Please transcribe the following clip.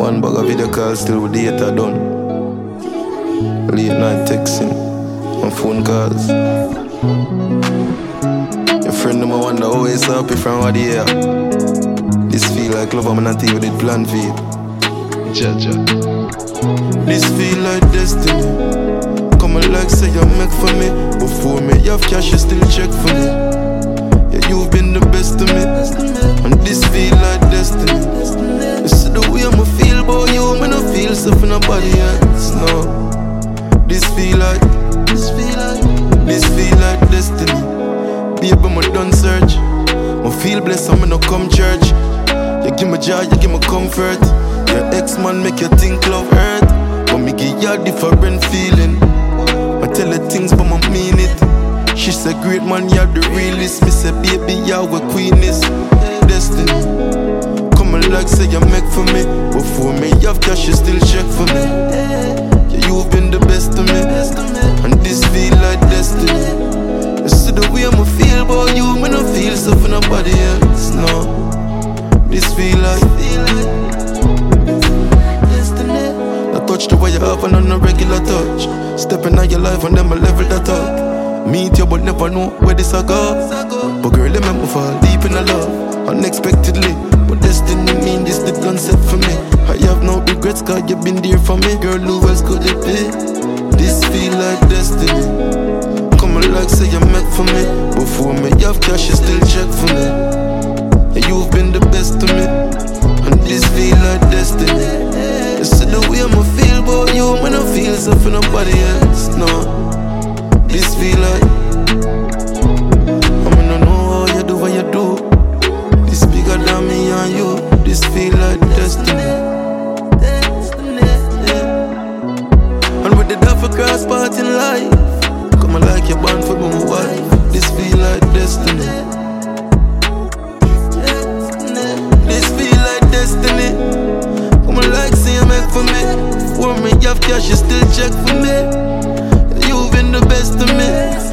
One bag of video calls still with data done. Late night texting and phone calls. Your friend them I wonder how it's happy from what they hear. This feel like love, I'm not even did plan for you. Jaja. This feel like destiny. Come on like say you make for me. Before me you have cash, you still check for me. Yeah, you've been the best to me. And this feel like destiny. You see the way I'ma feel about you, me no feel stuff in nobody else, no. This feel like destiny. Baby, me done search. Me feel blessed, I'm no come church. You give me joy, you give me comfort. Your ex-man make you think love hurt, but me give you a different feeling. I tell her things, but I mean it. She said, great man, you're the realest. Me say, baby, you're a queeness. Destiny. Come on like say you make for me. Before me, you have cash, you still check for me. Yeah, you've been the best to me. And this feel like destiny. You see the way I'ma feel about you, me no feel stuff for nobody else, no. This feel like destiny. I touch the way you have and on a regular touch. Stepping on your life and then I level that up. Meet you but never know where this I go. But girl, let me fall deep in a love unexpectedly. But destiny mean this the concept for me. I have no regrets cause you've been there for me. Girl, who else could it be? This feel like destiny. Come on like say you make for me. Before me, you have cash, you still check for me. Yeah, you've been the best to me. And this feel like destiny. You see the way I'ma feel about you, when I feel stuff for nobody else, no. This feel like I'm gonna know how you do what you do. This bigger than me and you. This feel like destiny. And with the duffel cross part in life, come on like you're born for my wife. This feel like destiny. This feel like destiny. Come on like say you make for me. For me you have cash, you still check for me. You've been the best to me.